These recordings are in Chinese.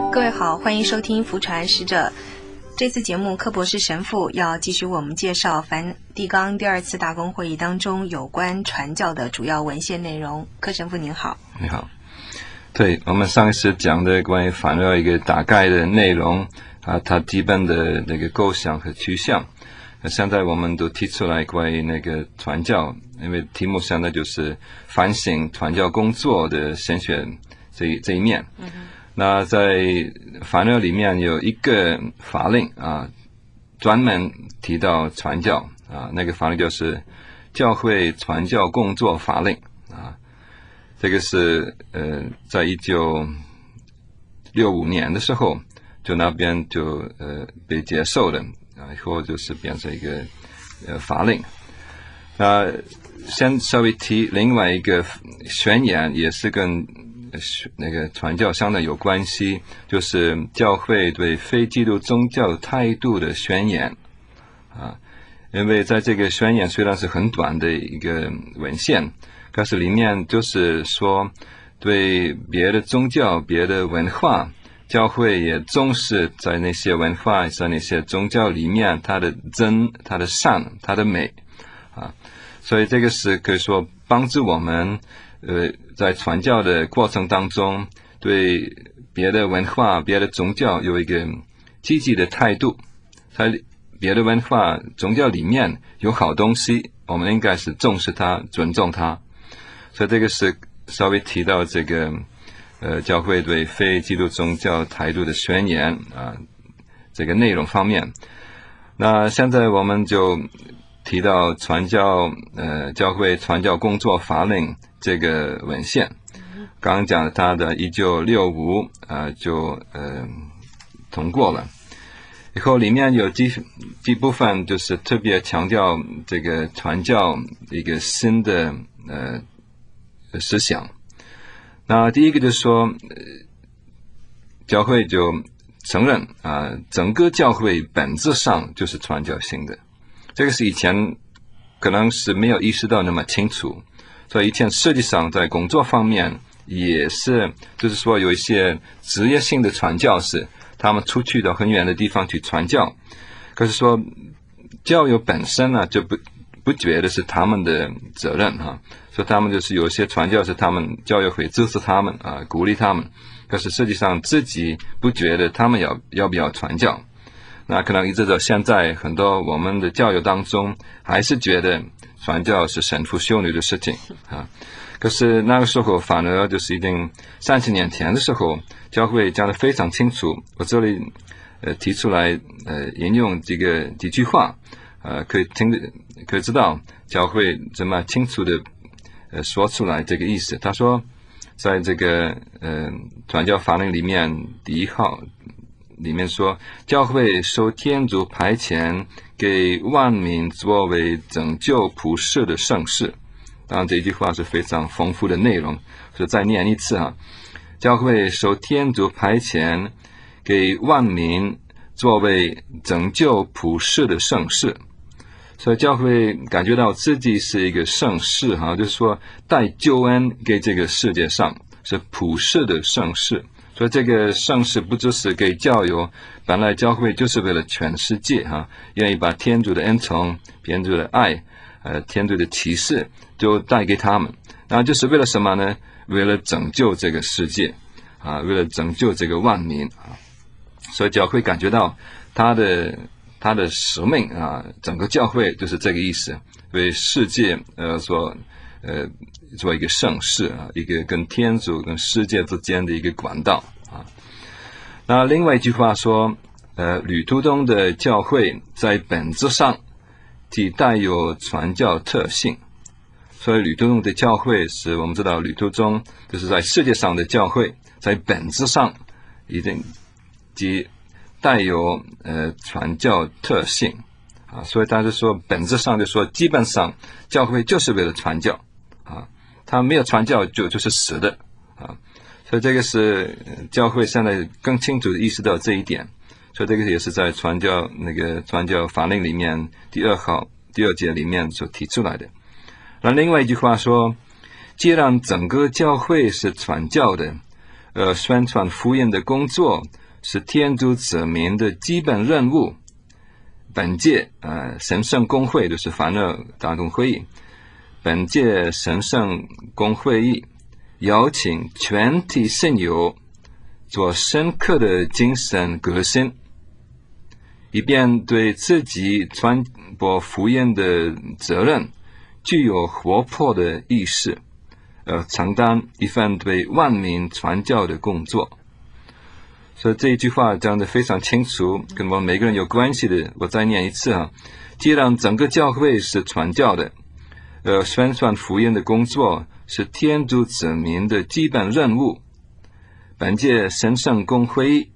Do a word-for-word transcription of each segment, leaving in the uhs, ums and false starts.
各位好，欢迎收听福传使者。这次节目柯博士神父要继续为我们介绍梵蒂冈第二次大公会议当中有关传教的主要文献内容。柯神父您好。 你好。对，我们上一次讲的关于梵二一个大概的内容啊，它基本的那个构想和趋向。现在我们都提出来关于那个传教，因为题目现在就是反省传教工作的先选这这一面。嗯，那在梵二里面有一个法令啊，专门提到传教啊，那个法令就是教会传教工作法令啊。这个是呃，在一九六五年的时候，就那边就呃被接受了啊，以后就是变成一个呃法令。那先稍微提另外一个宣言，也是跟那个传教相当有关系，就是教会对非基督宗教态度的宣言啊。因为在这个宣言虽然是很短的一个文献，可是里面就是说对别的宗教、别的文化，教会也重视在那些文化、在那些宗教里面它的真、它的善、它的美啊。所以这个是可以说帮助我们呃，在传教的过程当中，对别的文化、别的宗教有一个积极的态度。在别的文化、宗教里面有好东西，我们应该是重视它、尊重它。所以这个是稍微提到这个呃，教会对非基督宗教态度的宣言啊，这个内容方面。那现在我们就提到传教呃，教会传教工作法令这个文献，刚刚讲它的一九六五啊，就呃通过了。以后里面有几几部分就是特别强调这个传教一个新的呃思想。那第一个就是说，呃、教会就承认啊，整个教会本质上就是传教性的。这个是以前可能是没有意识到那么清楚，所以以前实际上在工作方面也是，就是说有一些职业性的传教士，他们出去到很远的地方去传教，可是说教友本身呢就不不觉得是他们的责任哈，所以他们就是有些传教士，他们教友会支持他们啊，鼓励他们，可是实际上自己不觉得他们要要不要传教。那可能一直到现在，很多我们的教友当中还是觉得传教是神父修女的事情啊。可是那个时候反而就是已经三十年前的时候，教会讲得非常清楚。我这里呃提出来呃引用这个几句话，呃可以听可以知道教会这么清楚的呃说出来这个意思。他说，在这个呃传教法令里面第一号里面说，教会受天主派遣，给万民作为拯救普世的圣事。当然这句话是非常丰富的内容，所以再念一次啊，教会受天主派遣，给万民作为拯救普世的圣事。所以教会感觉到自己是一个圣事哈，就是说带救恩给这个世界上，是普世的圣事。所以这个圣事不只是给教友，本来教会就是为了全世界哈，愿意把天主的恩宠、天主的爱、呃天主的启示就带给他们。那就是为了什么呢？为了拯救这个世界啊，为了拯救这个万民啊。所以教会感觉到他的他的使命啊，整个教会就是这个意思，为世界呃所呃做一个圣事啊，一个跟天主跟世界之间的一个管道啊。那另外一句话说，呃，吕图中的教会在本质上既带有传教特性，所以吕图中的教会是我们知道吕图中就是在世界上的教会，在本质上已经既带有呃传教特性啊，所以他就说本质上就说基本上教会就是为了传教啊。他没有传教就就是死的啊，所以这个是教会现在更清楚的意识到这一点，所以这个也是在传教那个传教法令里面第二号第二节里面所提出来的。那另外一句话说，既然整个教会是传教的， 呃，宣传福音的工作是天主子民的基本任务。本届呃神圣公会就是梵二大公会议，本届神圣公会议邀请全体信友做深刻的精神革新，以便对自己传播福音的责任具有活泼的意识，呃，承担一份对万民传教的工作。所以这一句话讲得非常清楚，跟我们每个人有关系的。我再念一次啊，既然整个教会是传教的，呃，宣传福音的工作是天主子民的基本任务。本届神圣公会议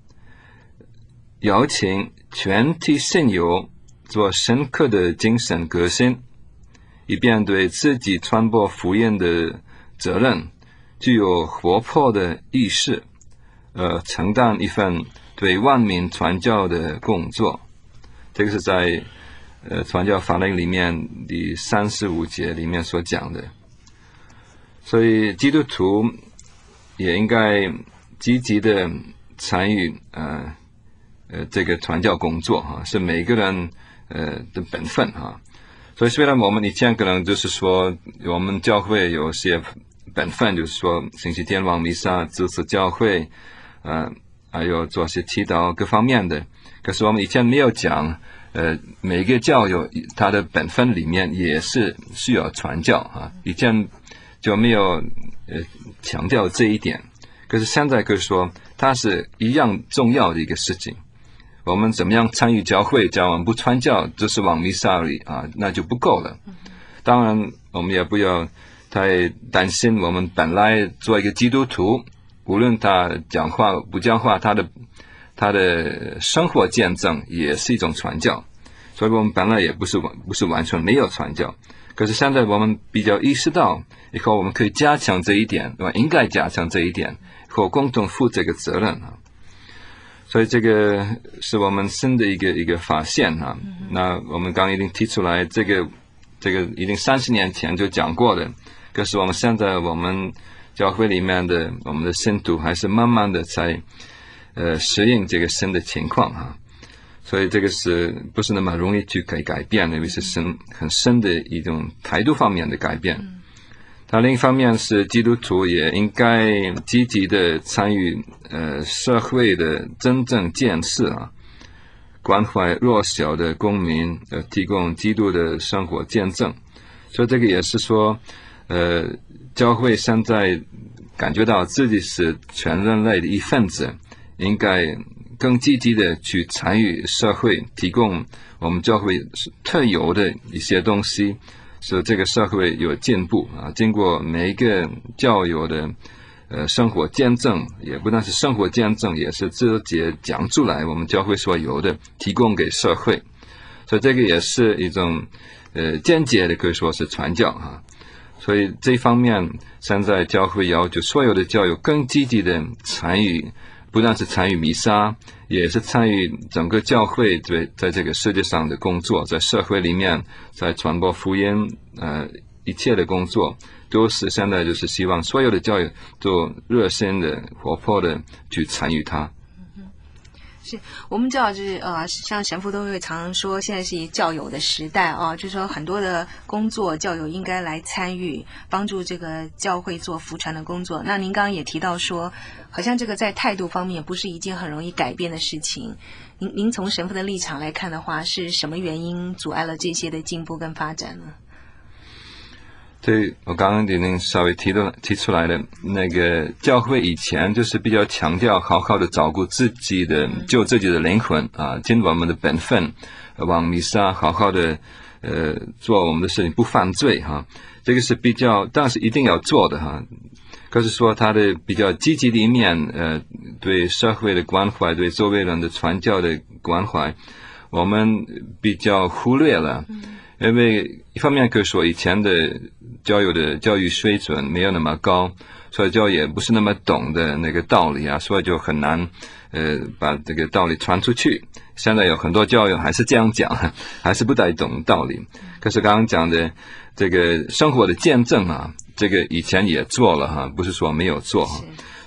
邀请全体信友做深刻的精神革新，以便对自己传播福音的责任具有活泼的意识，呃，承担一份对万民传教的工作。这个是在呃传教法令里面第三十五节里面所讲的。所以基督徒也应该积极的参与呃呃这个传教工作哈、啊，是每个人呃的本分哈、啊。所以虽然我们以前可能就是说我们教会有些本分，就是说星期天往弥撒、支持教会，呃，还有做些祈祷各方面的。可是我们以前没有讲，呃，每个教友他的本分里面也是需要传教啊，以前就没有呃强调这一点。可是现在可以说，它是一样重要的一个事情。我们怎么样参与教会？只要我们不传教，就是往弥撒而已啊，那就不够了。当然，我们也不要太担心，我们本来做一个基督徒，无论他讲话不讲话，他的他的生活见证也是一种传教。所以我们本来也不是不是完全没有传教，可是现在我们比较意识到，以后我们可以加强这一点，应该加强这一点，或共同负这个责任啊。所以这个是我们新的一个一个发现啊。那我们刚刚已经提出来，这个这个已经三十年前就讲过的，可是我们现在我们教会里面的我们的信徒还是慢慢的在呃适应这个新的情况哈、啊。所以这个是不是那么容易去可以改变的，因为是深很深的一种态度方面的改变。它另一方面是基督徒也应该积极的参与呃社会的真正建设啊，关怀弱小的公民，呃提供基督的生活见证。所以这个也是说，呃教会现在感觉到自己是全人类的一份子，应该更积极的去参与社会，提供我们教会特有的一些东西，使这个社会有进步啊。经过每一个教友的呃生活见证，也不但是生活见证，也是直接讲出来我们教会所有的，提供给社会。所以这个也是一种呃间接的可以说是传教哈。所以这方面现在教会要求所有的教友更积极的参与，不但是参与弥撒，也是参与整个教会对在这个世界上的工作，在社会里面，在传播福音，呃，一切的工作都是现在就是希望所有的教友都热心的、活泼的去参与它。 是我们知道，就是呃，像神父都会常常说，现在是一教友的时代啊，就是说很多的工作教友应该来参与，帮助这个教会做福传的工作。那您刚刚也提到说，好像这个在态度方面不是一件很容易改变的事情。您您从神父的立场来看的话，是什么原因阻碍了这些的进步跟发展呢？ 对，我刚刚已经稍微提到提出来的那个教会以前就是比较强调好好的照顾自己的救自己的灵魂啊，尽我们的本分，往弥撒好好的呃做我们的事情，不犯罪哈、啊，这个是比较当然是一定要做的哈、啊。可是说他的比较积极的一面，呃，对社会的关怀，对周围人的传教的关怀，我们比较忽略了。因为一方面可以说以前的教友的教育水准没有那么高，所以教也不是那么懂的那个道理啊，所以就很难呃把这个道理传出去。现在有很多教友还是这样讲，还是不太懂道理。可是刚刚讲的这个生活的见证啊，这个以前也做了哈，不是说没有做哈。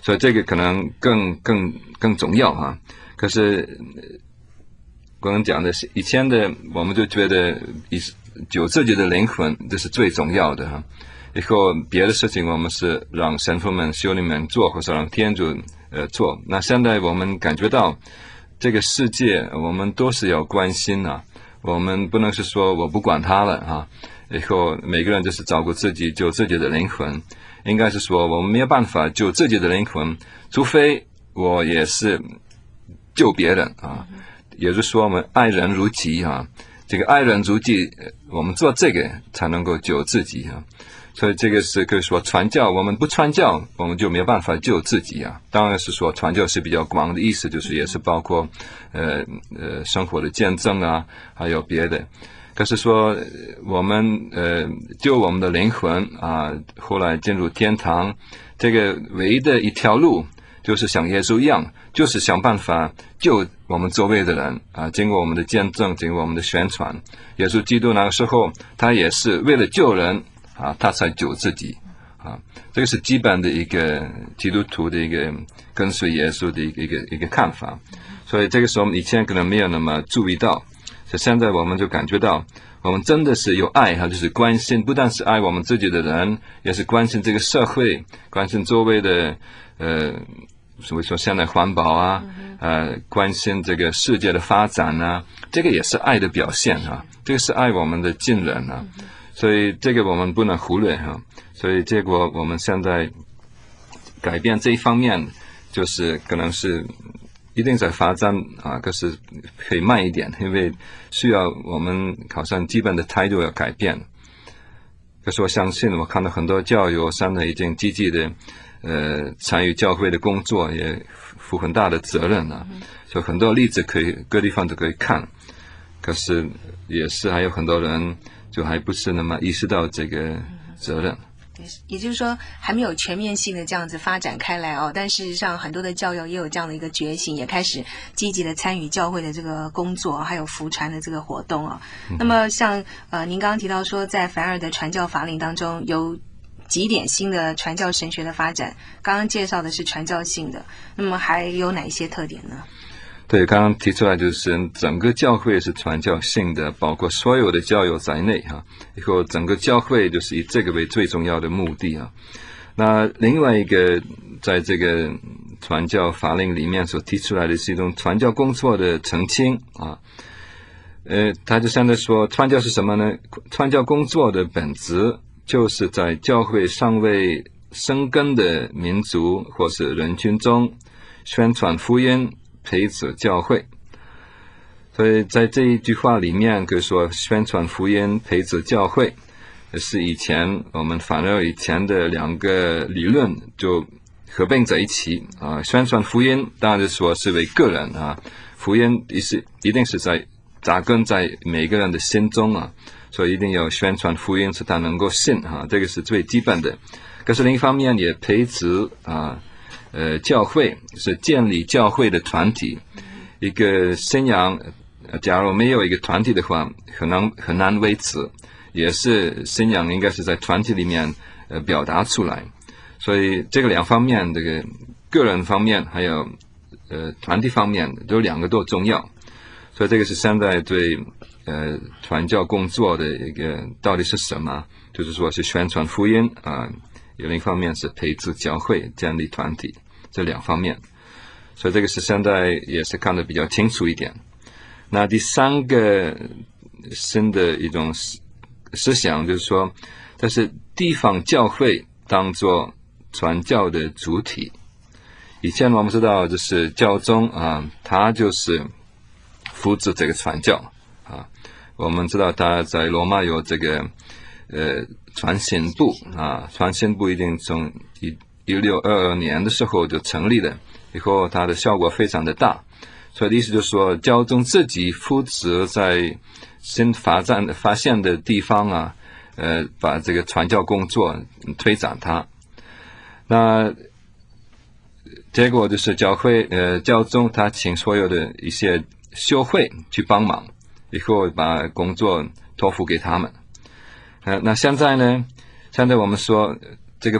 所以这个可能更更更重要啊。可是刚刚讲的是以前的，我们就觉得救自己的灵魂这是最重要的哈。以后别的事情我们是让神父们、修女们做，或者让天主呃做。那现在我们感觉到这个世界，我们都是要关心啊。我们不能是说我不管他了啊，以后每个人就是照顾自己，救自己的灵魂。应该是说我们没有办法救自己的灵魂，除非我也是救别人啊。也就是说我们爱人如己啊，这个爱人如己，我们做这个才能够救自己啊。所以这个是可以说传教，我们不传教我们就没有办法救自己啊。当然是说传教是比较广的意思，就是也是包括呃呃生活的见证啊，还有别的。可是说我们呃救我们的灵魂啊，后来进入天堂，这个唯一的一条路就是像耶稣一样，就是想办法救我们周围的人啊，经过我们的见证，经过我们的宣传。耶稣基督那个时候他也是为了救人啊，他才救自己啊，这个是基本的一个基督徒的一个跟随耶稣的一个一个一个看法。所以这个时候我们以前可能没有那么注意到，所以现在我们就感觉到我们真的是有爱哈，就是关心，不但是爱我们自己的人，也是关心这个社会，关心周围的呃，所谓说现在环保啊，呃，关心这个世界的发展啊，这个也是爱的表现啊，这个是爱我们的近人啊。所以这个我们不能忽略哈，所以结果我们现在改变这一方面，就是可能是一定在发展啊，可是可以慢一点，因为需要我们好像基本的态度要改变。可是我相信，我看到很多教友现在已经积极的呃参与教会的工作，也负很大的责任了，所以很多例子可以各地方都可以看。可是也是还有很多人就还不是那么意识到这个责任， 也就是说还没有全面性的这样子发展开来哦。但事实上很多的教友也有这样的一个觉醒，也开始积极的参与教会的这个工作，还有福传的这个活动哦。嗯、那么像呃您刚刚提到说，在凡尔的传教法令当中有几点新的传教神学的发展，刚刚介绍的是传教性的，那么还有哪一些特点呢？ 对，刚刚提出来就是整个教会是传教性的，包括所有的教友在内哈。以后整个教会就是以这个为最重要的目的啊。那另外一个，在这个传教法令里面所提出来的是一种传教工作的澄清啊。呃，他就相当于说，传教是什么呢？传教工作的本质就是在教会尚未生根的民族或是人群中宣传福音，培植教会。所以在这一句话里面可以说，宣传福音、培植教会是以前我们反而以前的两个理论就合并在一起啊。宣传福音当然是说是为个人啊，福音是一定是在扎根在每个人的心中啊，所以一定要宣传福音，使他能够信啊，这个是最基本的。可是另一方面也培植啊。呃，教会是建立教会的团体，一个信仰，假如没有一个团体的话，很难很难维持。也是信仰应该是在团体里面呃表达出来，所以这个两方面，这个个人方面还有呃团体方面，都两个都重要。所以这个是现在对呃传教工作的一个到底是什么？就是说是宣传福音啊。呃有另一方面是培植教会、建立团体，这两方面，所以这个是现在也是看得比较清楚一点。那第三个新的一种思想就是说，这是地方教会当作传教的主体。以前我们知道就是教宗啊，他就是负责这个传教啊。我们知道他在罗马有这个呃。传信部啊，传信部已经从一一六二二年的时候就成立了，以后它的效果非常的大。所以意思就是说，教宗自己负责在新发展发现的地方啊，呃，把这个传教工作推展它。那结果就是教会呃教宗他请所有的一些修会去帮忙，以后把工作托付给他们。呃，那现在呢？现在我们说这个不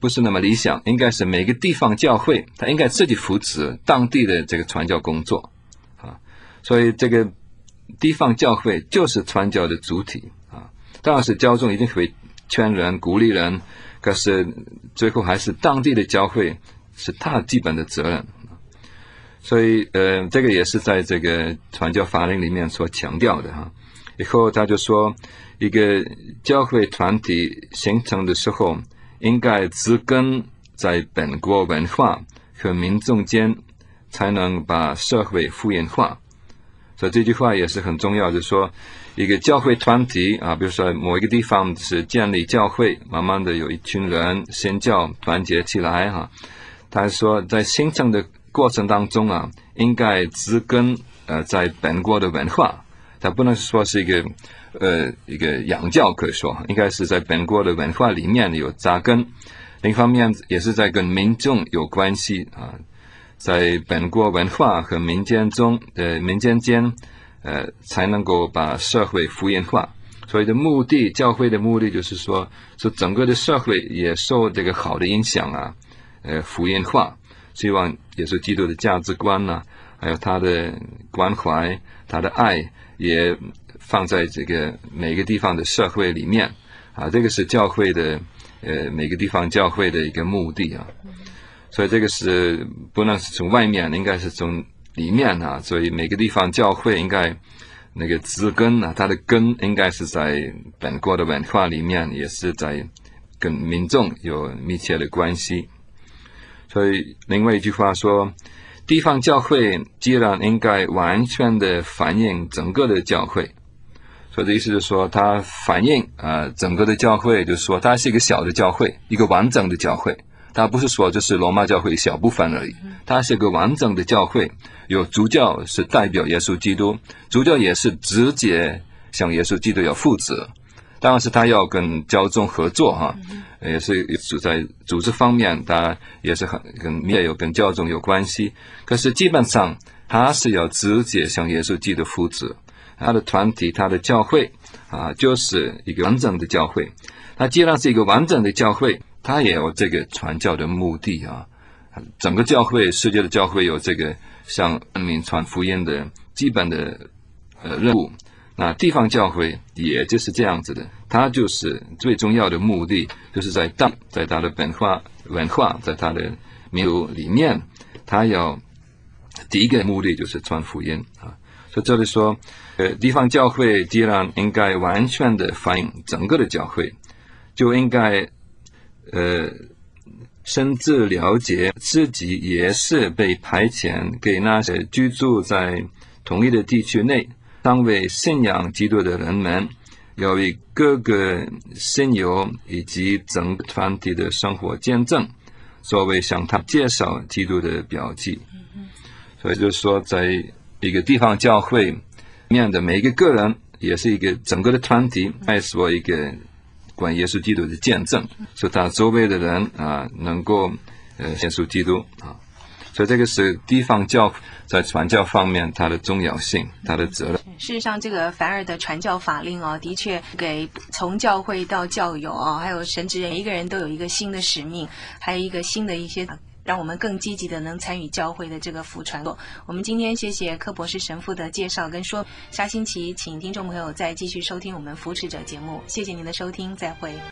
不是那么理想，应该是每个地方教会它应该自己扶持当地的这个传教工作啊，所以这个地方教会就是传教的主体啊。当然是教宗一定会劝人鼓励人，可是最后还是当地的教会是他基本的责任。所以呃，这个也是在这个传教法令里面所强调的哈。以后他就说，一个教会团体形成的时候，应该植根在本国文化和民众间，才能把社会复原化。所以这句话也是很重要，就是说一个教会团体啊，比如说某一个地方是建立教会，慢慢的有一群人宣教团结起来哈、啊。他说在形成的过程当中啊，应该植根呃在本国的文化，它不能说是一个呃一个洋教，可以说应该是在本国的文化里面有扎根。另一方面也是在跟民众有关系啊，在本国文化和民间中呃民间间呃才能够把社会复原化。所以的目的，教会的目的就是说，说整个的社会也受这个好的影响啊，呃复原化。希望耶稣基督的价值观呢、啊，还有他的关怀、他的爱，也放在这个每个地方的社会里面啊。这个是教会的呃每个地方教会的一个目的啊。所以这个是不能是从外面，应该是从里面啊。所以每个地方教会应该那个植根啊，它的根应该是在本国的文化里面，也是在跟民众有密切的关系。所以另外一句话说，地方教会既然应该完全的反映整个的教会，所以这意思就是说，它反映啊、呃、整个的教会，就是说它是一个小的教会，一个完整的教会。它不是说就是罗马教会一小部分而已，它是一个完整的教会，有主教是代表耶稣基督，主教也是直接向耶稣基督要负责。当然是他要跟教宗合作哈，也是在组织方面，他也是很跟也有跟教宗有关系。可是基本上他是要直接向耶稣基督负责，他的团体、他的教会啊，就是一个完整的教会。他既然是一个完整的教会，他也有这个传教的目的啊。整个教会，世界的教会有这个向人民传福音的基本的呃任务。那地方教会也就是这样子的，它就是最重要的目的，就是在当在它的本化文化，在它的民族里面，它要第一个目的就是传福音啊。所以这里说，呃，地方教会既然应该完全的反映整个的教会，就应该呃深自了解自己也是被派遣给那些居住在同一的地区内，当为信仰基督的人们，要为各个信友以及整个团体的生活见证，作为向他介绍基督的标记。所以就是说，在一个地方教会里面的每一个个人，也是一个整个的团体，来说一个关于耶稣基督的见证，使他周围的人啊能够呃耶稣基督啊。所以这个是地方教在传教方面它的重要性，它的责任。 事实上，这个凡尔的传教法令哦，的确给从教会到教友哦，还有神职人，每一个人都有一个新的使命，还有一个新的一些让我们更积极的能参与教会的这个福传。我们今天谢谢柯博士神父的介绍跟说，下星期请听众朋友再继续收听我们扶持者节目。谢谢您的收听，再会。